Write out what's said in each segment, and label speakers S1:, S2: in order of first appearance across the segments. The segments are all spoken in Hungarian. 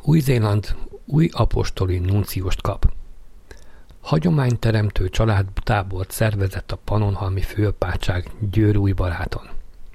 S1: Új-Zéland új apostoli nunciust kap. Hagyományteremtő családtábort szervezett a Pannonhalmi főapátság Győr-Újbaráton.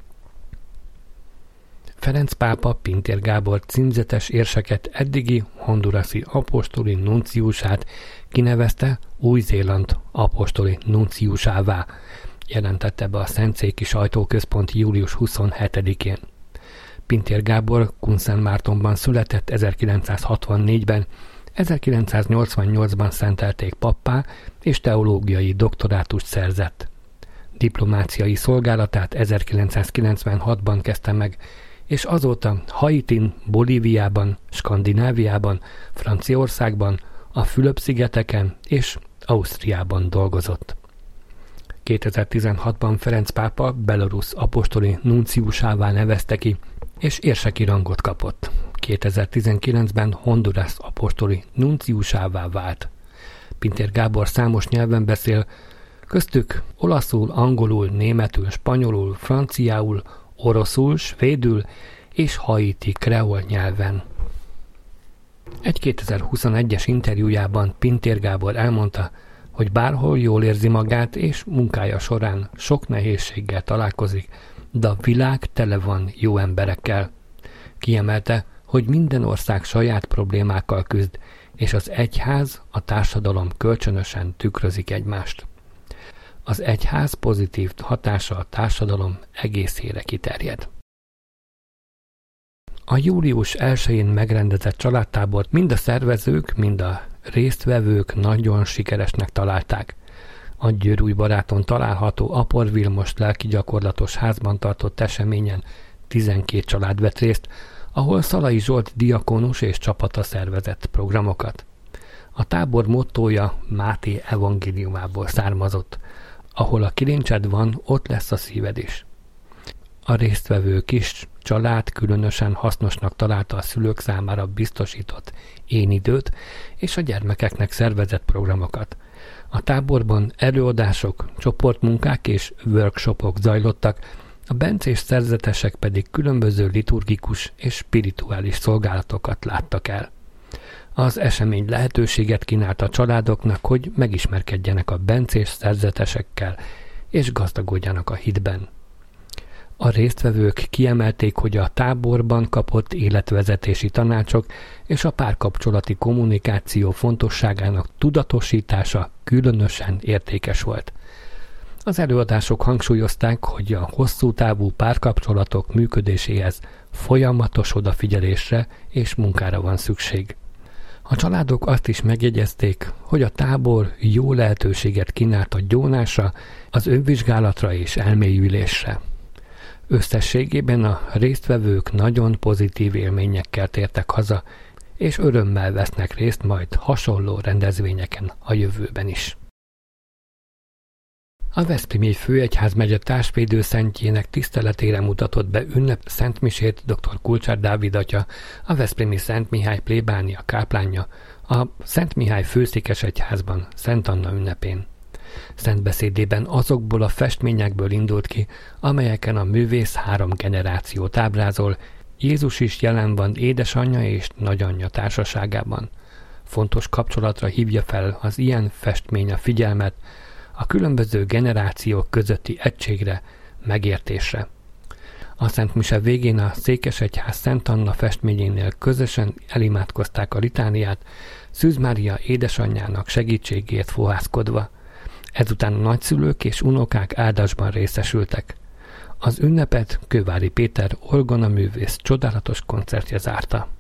S1: Ferenc pápa Pintér Gábor címzetes érseket eddigi hondurasi apostoli nunciusát kinevezte Új-Zéland apostoli nunciusává, jelentette be a Szentszéki Sajtóközpont július 27-én. Pintér Gábor Kunszentmártonban született 1964-ben, 1988-ban szentelték pappá, és teológiai doktorátust szerzett. Diplomáciai szolgálatát 1996-ban kezdte meg, és azóta Haitin, Bolíviában, Skandináviában, Franciaországban, a Fülöp-szigeteken és Ausztriában dolgozott. 2016-ban Ferenc pápa Belarus apostoli nunciusává nevezte ki, és érseki rangot kapott. 2019-ben Honduras apostoli nunciusává vált. Pintér Gábor számos nyelven beszél, köztük olaszul, angolul, németül, spanyolul, franciául, oroszul, svédül és haiti kreol nyelven. Egy 2021-es interjújában Pintér Gábor elmondta, hogy bárhol jól érzi magát, és munkája során sok nehézséggel találkozik, de a világ tele van jó emberekkel. Kiemelte, hogy minden ország saját problémákkal küzd, és az egyház, a társadalom kölcsönösen tükrözik egymást. Az egyház pozitív hatása a társadalom egészére kiterjed. A július 1-én megrendezett családtábort mind a szervezők, mind a résztvevők nagyon sikeresnek találták. A Győr-Újbaráton található Apor Vilmos lelkigyakorlatos házban tartott eseményen 12 család vett részt, ahol Szalai Zsolt diakónus és csapata szervezett programokat. A tábor mottója Máté evangéliumából származott: ahol a kilincsed van, ott lesz a szíved is. A résztvevő kis család különösen hasznosnak találta a szülők számára biztosított énidőt és a gyermekeknek szervezett programokat. A táborban előadások, csoportmunkák és workshopok zajlottak, a bencés szerzetesek pedig különböző liturgikus és spirituális szolgálatokat láttak el. Az esemény lehetőséget kínált a családoknak, hogy megismerkedjenek a bencés szerzetesekkel és gazdagodjanak a hitben. A résztvevők kiemelték, hogy a táborban kapott életvezetési tanácsok és a párkapcsolati kommunikáció fontosságának tudatosítása különösen értékes volt. Az előadások hangsúlyozták, hogy a hosszú távú párkapcsolatok működéséhez folyamatos odafigyelésre és munkára van szükség. A családok azt is megjegyezték, hogy a tábor jó lehetőséget kínált a gyónásra, az önvizsgálatra és elmélyülésre. Összességében a résztvevők nagyon pozitív élményekkel tértek haza, és örömmel vesznek részt majd hasonló rendezvényeken a jövőben is. A Veszprémi Főegyházmegye társvédőszentjének tiszteletére mutatott be ünnep szentmisét dr. Kulcsár Dávid atya, a Veszprémi Szent Mihály plébánia káplánja, a Szent Mihály Főszékesegyházban Szent Anna ünnepén. Szentbeszédében azokból a festményekből indult ki, amelyeken a művész 3 generációt ábrázol, Jézus is jelen van édesanyja és nagyanyja társaságában. Fontos kapcsolatra hívja fel az ilyen festmény a figyelmet, a különböző generációk közötti egységre, megértésre. A Szent Mise végén a Székesegyház Szent Anna festményénél közösen elimádkozták a litániát, Szűz Mária édesanyjának segítségért fohászkodva. Ezután a nagyszülők és unokák áldásban részesültek. Az ünnepet Kővári Péter orgonaművész csodálatos koncertje zárta.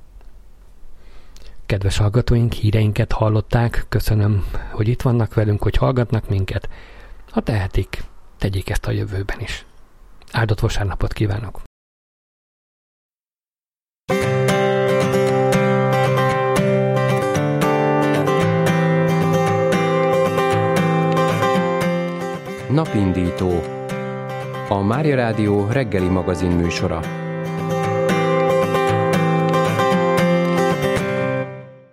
S1: Kedves hallgatóink, híreinket hallották, köszönöm, hogy itt vannak velünk, hogy hallgatnak minket. Ha tehetik, tegyék ezt a jövőben is. Áldott vasárnapot kívánok!
S2: Napindító. A Mária Rádió reggeli magazin műsora.